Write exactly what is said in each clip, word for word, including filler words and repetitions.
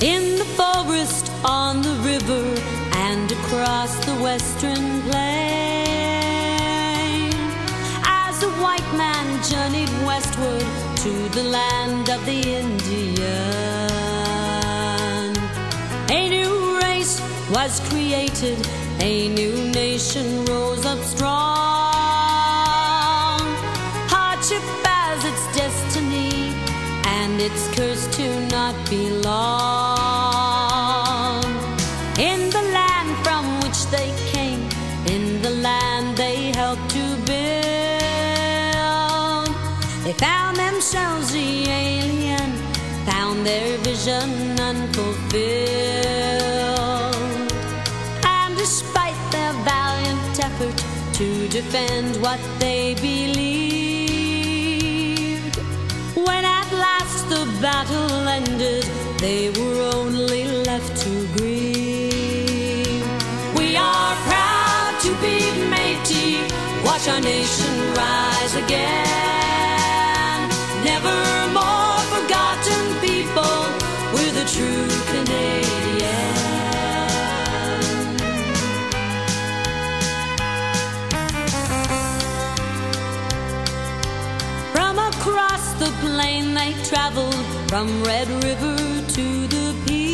In the forest, on the river, and across the western plain, as a white man journeyed westward to the land of the Indian, a new race was created, a new nation rose up strong. Hardship as its destiny, and its curse to not belong. In the land from which they came, in the land they helped to build, they found themselves the alien, found their vision unfulfilled. And despite their valiant effort to defend what they believed, when at last the battle ended, they were only left to grieve. We are proud to be Métis, watch our nation rise again. Never more forgotten people, we're the true Canadians. From across the plain they traveled, from Red River to the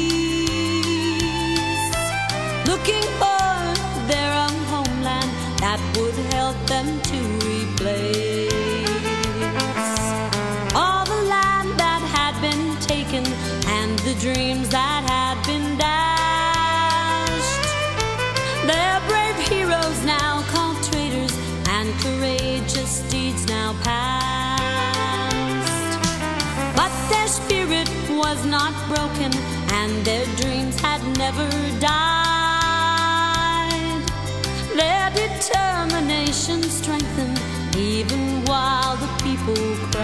Peace, looking for their own homeland that would help them to replace all the land that had been taken and the dreams that had been dashed. Their brave heroes now called traitors, and courageous deeds now past. But their spirit was not broken, and their dreams had never died. Their determination strengthened even while the people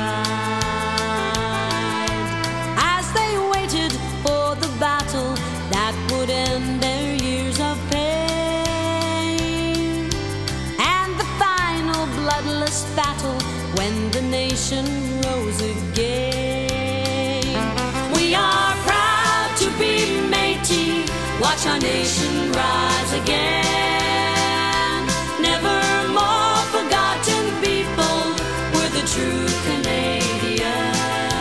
cried, as they waited for the battle that would end their years of pain, and the final bloodless battle when the nation rose again. We are proud to be Métis, watch our nation rise again. Never more forgotten people, we're the true Canadians.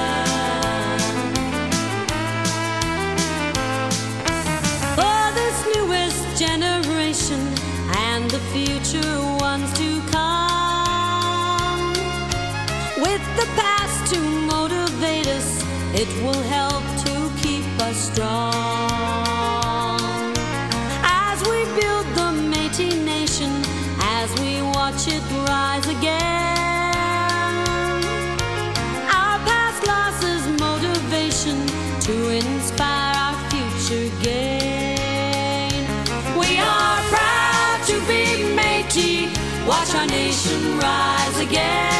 For this newest generation and the future ones to come, with the past to motivate us, it will help to keep us strong. As we build the Métis nation, as we watch it rise again, our past losses motivation to inspire our future gain. We are proud to be Métis, watch our nation rise again.